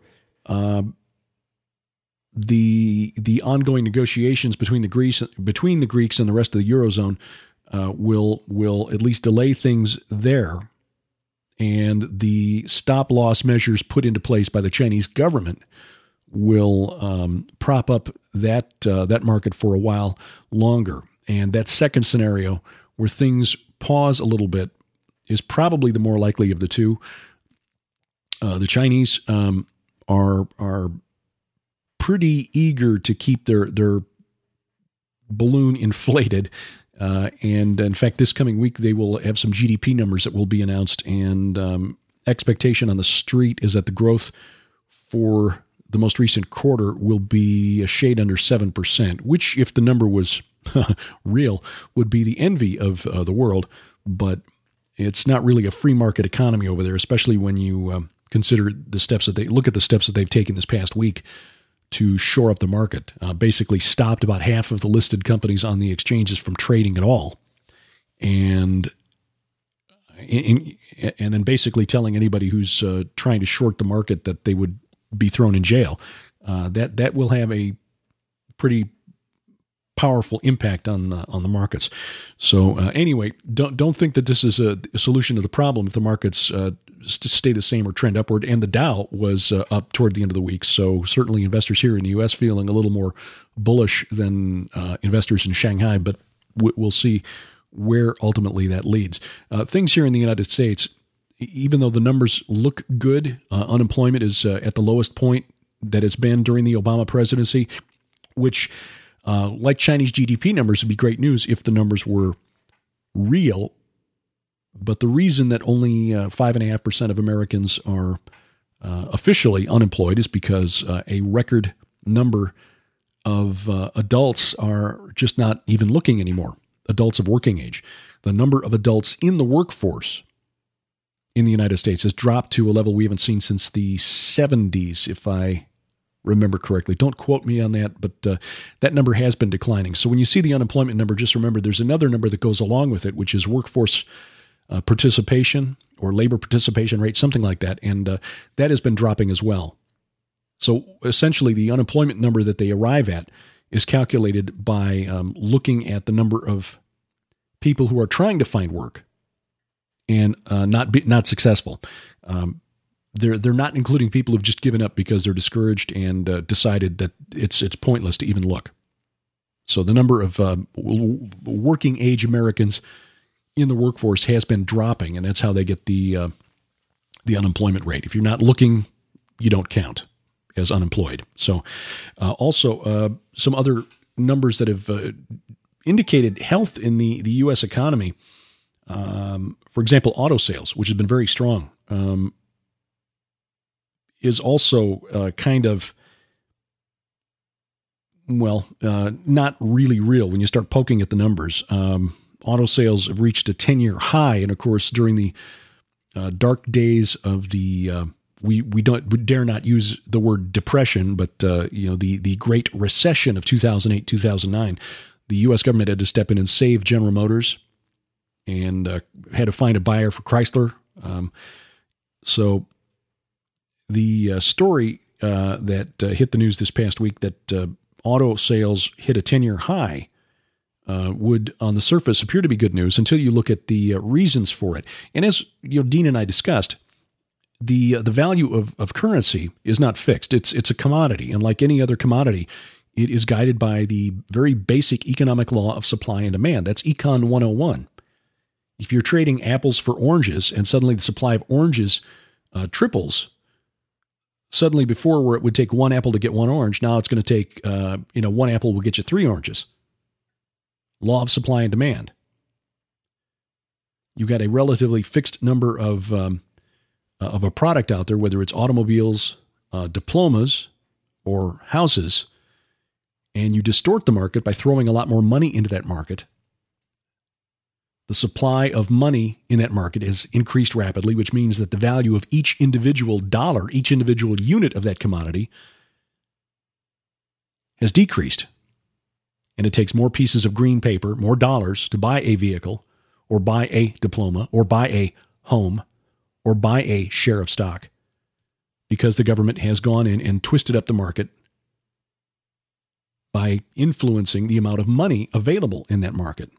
the ongoing negotiations between the Greeks and the rest of the Eurozone will at least delay things there. And the stop-loss measures put into place by the Chinese government will prop up that market for a while longer. And that second scenario, where things pause a little bit, is probably the more likely of the two. The Chinese are pretty eager to keep their balloon inflated. And in fact, this coming week, they will have some GDP numbers that will be announced, and expectation on the street is that the growth for the most recent quarter will be a shade under 7%, which, if the number was real, would be the envy of the world. But it's not really a free market economy over there, especially when you consider the steps that look at the steps that they've taken this past week to shore up the market. Basically stopped about half of the listed companies on the exchanges from trading at all. And then basically telling anybody who's trying to short the market that they would be thrown in jail. That will have a pretty powerful impact on the markets. So anyway, don't think that this is a solution to the problem if the markets stay the same or trend upward. And the Dow was up toward the end of the week, so certainly investors here in the U.S. feeling a little more bullish than investors in Shanghai, but we'll see where ultimately that leads. Things here in the United States, even though the numbers look good, unemployment is at the lowest point that it's been during the Obama presidency, which, like Chinese GDP numbers, would be great news if the numbers were real. But the reason that only 5.5% of Americans are officially unemployed is because a record number of adults are just not even looking anymore, adults of working age. The number of adults in the workforce in the United States has dropped to a level we haven't seen since the 70s, if I remember correctly. Don't quote me on that, but that number has been declining. So when you see the unemployment number, just remember there's another number that goes along with it, which is workforce participation or labor participation rate, something like that. And that has been dropping as well. So essentially the unemployment number that they arrive at is calculated by looking at the number of people who are trying to find work and not successful. They're not including people who've just given up because they're discouraged and decided that it's pointless to even look. So the number of working age Americans in the workforce has been dropping, and that's how they get the unemployment rate. If you're not looking, you don't count as unemployed. So also some other numbers that have indicated health in the U.S. economy. For example, auto sales, which has been very strong, is also kind of, not really real when you start poking at the numbers. Auto sales have reached a 10-year high, and of course, during the dark days of the we dare not use the word depression, but the Great Recession of 2008-2009, the U.S. government had to step in and save General Motors, and had to find a buyer for Chrysler. So the story that hit the news this past week that auto sales hit a 10-year high would, on the surface, appear to be good news until you look at the reasons for it. And as Dean and I discussed, the value of currency is not fixed. It's a commodity, and like any other commodity, it is guided by the very basic economic law of supply and demand. That's Econ 101. If you're trading apples for oranges and suddenly the supply of oranges triples, suddenly before where it would take one apple to get one orange, now it's going to take, one apple will get you 3 oranges. Law of supply and demand. You've got a relatively fixed number of a product out there, whether it's automobiles, diplomas, or houses, and you distort the market by throwing a lot more money into that market. The supply of money in that market has increased rapidly, which means that the value of each individual dollar, each individual unit of that commodity has decreased. And it takes more pieces of green paper, more dollars to buy a vehicle or buy a diploma or buy a home or buy a share of stock because the government has gone in and twisted up the market by influencing the amount of money available in that market.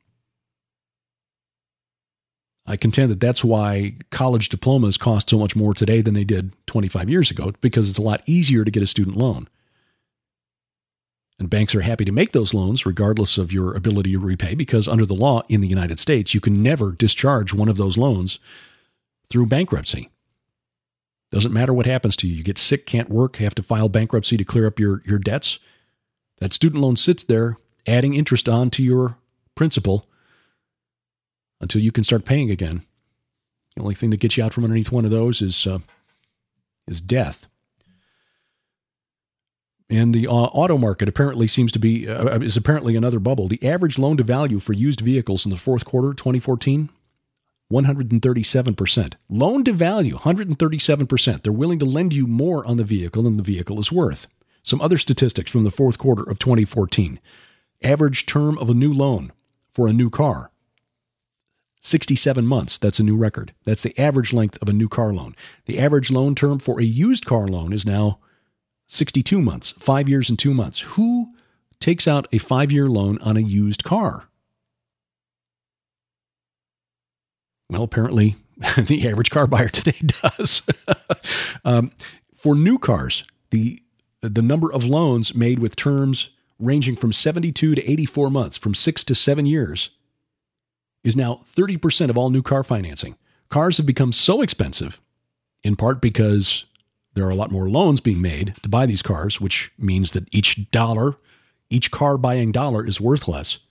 I contend that that's why college diplomas cost so much more today than they did 25 years ago, because it's a lot easier to get a student loan. And banks are happy to make those loans regardless of your ability to repay, because under the law in the United States, you can never discharge one of those loans through bankruptcy. Doesn't matter what happens to you. You get sick, can't work, have to file bankruptcy to clear up your debts. That student loan sits there adding interest on to your principal until you can start paying again. The only thing that gets you out from underneath one of those is death. And the auto market apparently seems to be is apparently another bubble. The average loan to value for used vehicles in the fourth quarter 2014, 137%. Loan to value, 137%. They're willing to lend you more on the vehicle than the vehicle is worth. Some other statistics from the fourth quarter of 2014. Average term of a new loan for a new car, 67 months. That's a new record. That's the average length of a new car loan. The average loan term for a used car loan is now 62 months, 5 years and 2 months. Who takes out a 5-year loan on a used car? Well, apparently the average car buyer today does. For new cars, the number of loans made with terms ranging from 72 to 84 months, from 6 to 7 years, is now 30% of all new car financing. cars have become so expensive, in part because there are a lot more loans being made to buy these cars, which means that each car buying dollar is worth less.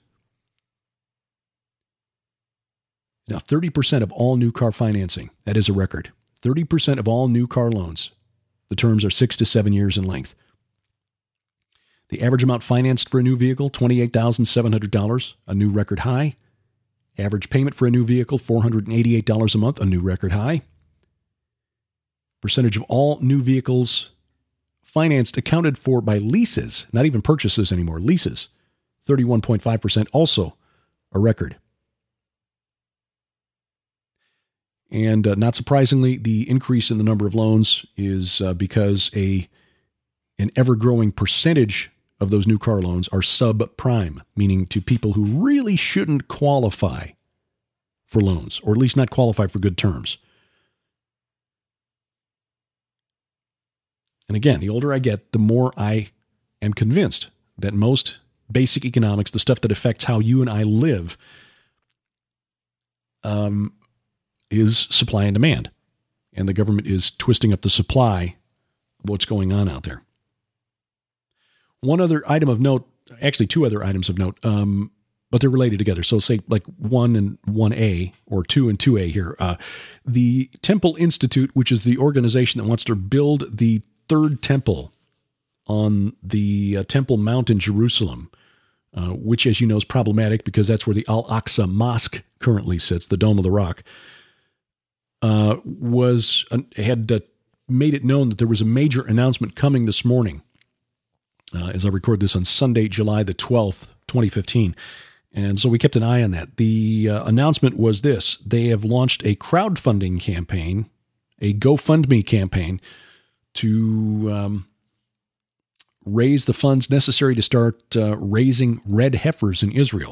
Now, 30% of all new car financing, that is a record. 30% of all new car loans. The terms are 6 to 7 years in length. The average amount financed for a new vehicle, $28,700, a new record high. Average payment for a new vehicle, $488 a month, a new record high. Percentage of all new vehicles financed accounted for by leases, not even purchases anymore, leases, 31.5%, also a record. And not surprisingly, the increase in the number of loans is because an ever-growing percentage of those new car loans are subprime, meaning to people who really shouldn't qualify for loans, or at least not qualify for good terms. And again, the older I get, the more I am convinced that most basic economics, the stuff that affects how you and I live, is supply and demand. And the government is twisting up the supply of what's going on out there. One other item of note, actually two other items of note, but they're related together. So say like 1 and 1A or 2 and 2A here. The Temple Institute, which is the organization that wants to build the third temple on the Temple Mount in Jerusalem, which, as you know, is problematic because that's where the Al-Aqsa Mosque currently sits, the Dome of the Rock, had made it known that there was a major announcement coming this morning, as I record this on Sunday, July the 12th, 2015. And so we kept an eye on that. The announcement was this. They have launched a crowdfunding campaign, a GoFundMe campaign, to raise the funds necessary to start raising red heifers in Israel.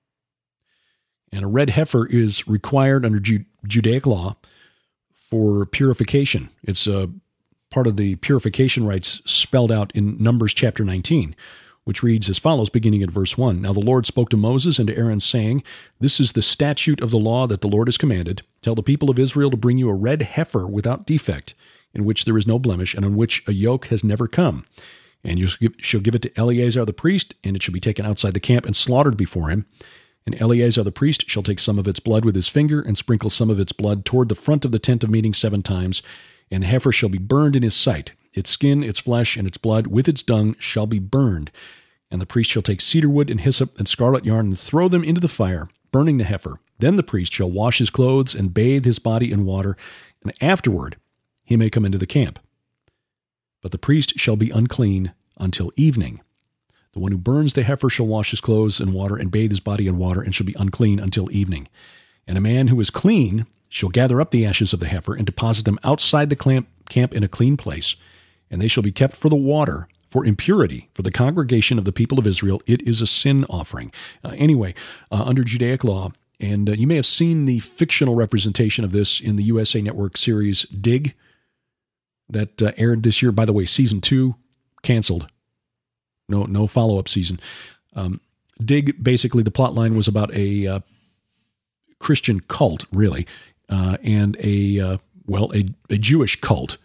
And a red heifer is required under Judaic law for purification. It's part of the purification rites spelled out in Numbers chapter 19, which reads as follows, beginning at verse 1. Now the Lord spoke to Moses and to Aaron, saying, This is the statute of the law that the Lord has commanded. Tell the people of Israel to bring you a red heifer without defect, in which there is no blemish, and on which a yoke has never come. And you shall give it to Eleazar the priest, and it shall be taken outside the camp and slaughtered before him. And Eleazar the priest shall take some of its blood with his finger and sprinkle some of its blood toward the front of the tent of meeting 7 times. And the heifer shall be burned in his sight. Its skin, its flesh, and its blood with its dung shall be burned. And the priest shall take cedar wood and hyssop and scarlet yarn and throw them into the fire, burning the heifer. Then the priest shall wash his clothes and bathe his body in water, and afterward he may come into the camp. But the priest shall be unclean until evening. The one who burns the heifer shall wash his clothes in water and bathe his body in water and shall be unclean until evening. And a man who is clean shall gather up the ashes of the heifer and deposit them outside the camp in a clean place, and they shall be kept for the water, for impurity, for the congregation of the people of Israel. It is a sin offering. Under Judaic law, and you may have seen the fictional representation of this in the USA Network series Dig that aired this year. By the way, season 2 canceled. No follow-up season. Dig, basically, the plot line was about a Christian cult, really, and a Jewish cult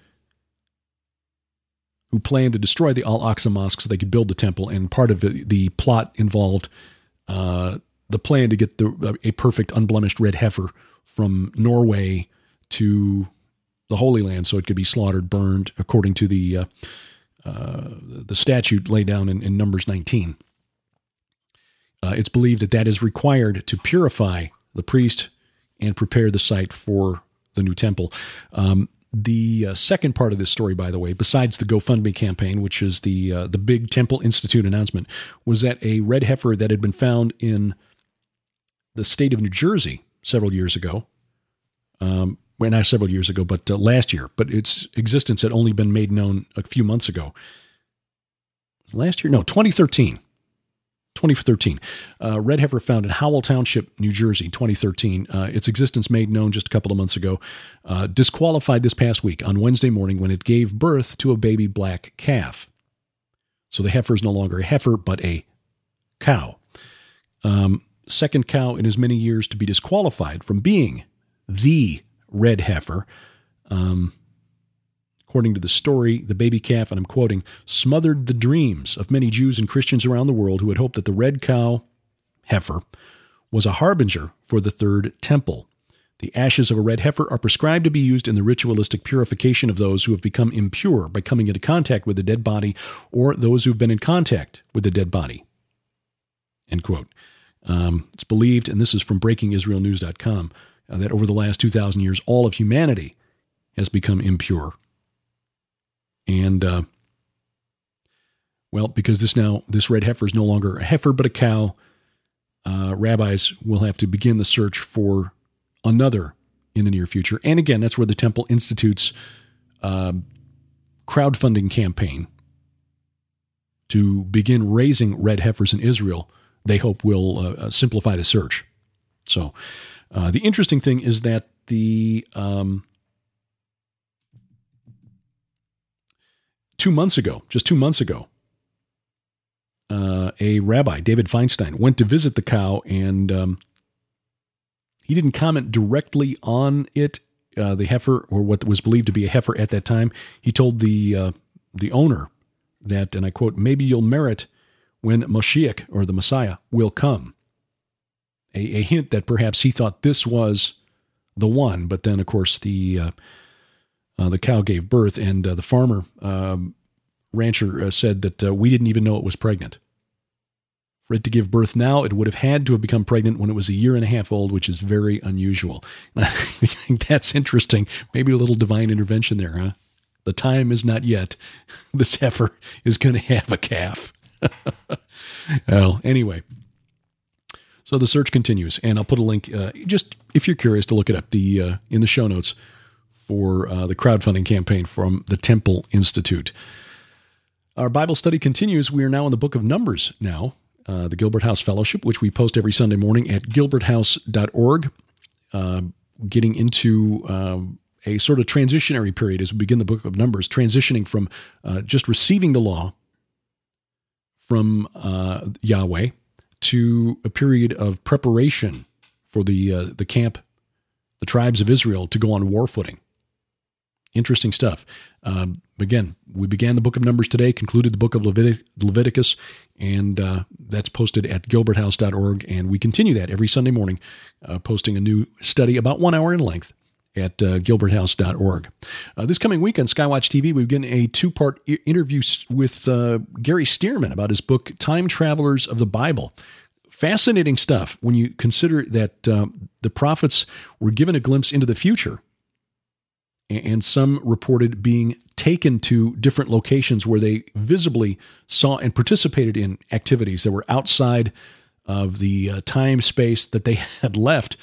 who planned to destroy the Al-Aqsa Mosque so they could build the temple. And part of the plot involved the plan to get a perfect, unblemished red heifer from Norway to the Holy Land so it could be slaughtered, burned, according to the statute laid down in Numbers 19. It's believed that is required to purify the priest and prepare the site for the new temple. The second part of this story, by the way, besides the GoFundMe campaign, which is the big Temple Institute announcement, was that a red heifer that had been found in the state of New Jersey several years ago, not several years ago, but last year, but its existence had only been made known a few months ago. Last year? No, 2013. 2013. Red heifer found in Howell Township, New Jersey, 2013. Its existence made known just a couple of months ago. Disqualified this past week on Wednesday morning when it gave birth to a baby black calf. So the heifer is no longer a heifer, but a cow. Second cow in as many years to be disqualified from being the red heifer. According to the story, the baby calf, and I'm quoting, smothered the dreams of many Jews and Christians around the world who had hoped that the red cow heifer was a harbinger for the third temple. The ashes of a red heifer are prescribed to be used in the ritualistic purification of those who have become impure by coming into contact with the dead body or those who have been in contact with the dead body. End quote. It's believed, and this is from BreakingIsraelNews.com, that over the last 2,000 years, all of humanity has become impure. And, because this red heifer is no longer a heifer but a cow, rabbis will have to begin the search for another in the near future. And again, that's where the Temple Institute's crowdfunding campaign to begin raising red heifers in Israel, they hope will simplify the search. So the interesting thing is that just 2 months ago, a rabbi, David Feinstein, went to visit the cow, and he didn't comment directly on it, the heifer, or what was believed to be a heifer at that time. He told the owner that, and I quote, "Maybe you'll merit when Moshiach, or the Messiah, will come." A hint that perhaps he thought this was the one, but then, of course, the cow gave birth, and the farmer rancher said that we didn't even know it was pregnant. For it to give birth now, it would have had to have become pregnant when it was 1.5 years old, which is very unusual. And I think that's interesting. Maybe a little divine intervention there, huh? The time is not yet. This heifer is going to have a calf. Well, anyway. So the search continues, and I'll put a link, just if you're curious to look it up, in the show notes for the crowdfunding campaign from the Temple Institute. Our Bible study continues. We are now in the book of Numbers now, the Gilbert House Fellowship, which we post every Sunday morning at gilberthouse.org, getting into a sort of transitionary period as we begin the book of Numbers, transitioning from just receiving the law from Yahweh to a period of preparation for the camp, the tribes of Israel, to go on war footing. Interesting stuff. Again, we began the book of Numbers today, concluded the book of Leviticus, and that's posted at gilberthouse.org, and we continue that every Sunday morning, posting a new study about 1 hour in length at gilberthouse.org. This coming week on Skywatch TV, we begin a 2-part interview with Gary Stearman about his book, Time Travelers of the Bible. Fascinating stuff when you consider that the prophets were given a glimpse into the future, and some reported being taken to different locations where they visibly saw and participated in activities that were outside of the time space that they had left.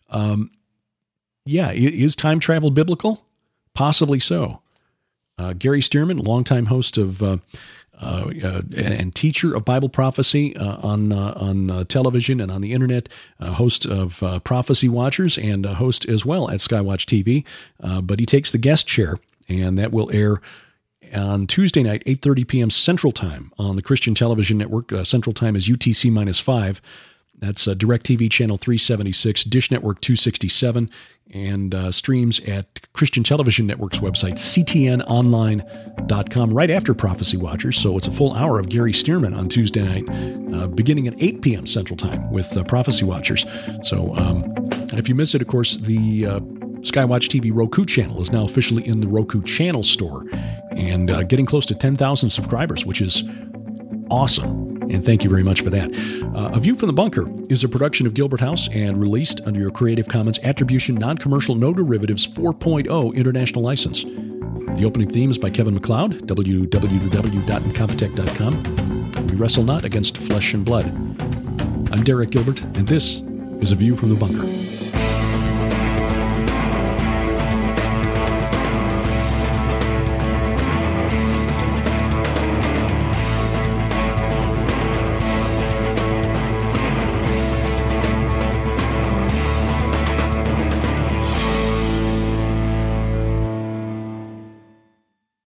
Is time travel biblical? Possibly so. Gary Stearman, longtime host of and teacher of Bible prophecy on television and on the internet, host of Prophecy Watchers, and a host as well at Skywatch TV. But he takes the guest chair, and that will air on Tuesday night, 8:30 p.m. Central Time on the Christian Television Network. Central Time is UTC-5. That's DirecTV Channel 376, Dish Network 267, and streams at Christian Television Network's website, ctnonline.com, right after Prophecy Watchers. So it's a full hour of Gary Stearman on Tuesday night, beginning at 8 p.m. Central Time with Prophecy Watchers. So and if you miss it, of course, the Skywatch TV Roku channel is now officially in the Roku channel store and getting close to 10,000 subscribers, which is awesome. And thank you very much for that. A View from the Bunker is a production of Gilbert House and released under your Creative Commons Attribution, Non-Commercial, No Derivatives 4.0 International License. The opening theme is by Kevin MacLeod, www.incompetech.com. We wrestle not against flesh and blood. I'm Derek Gilbert, and this is A View from the Bunker.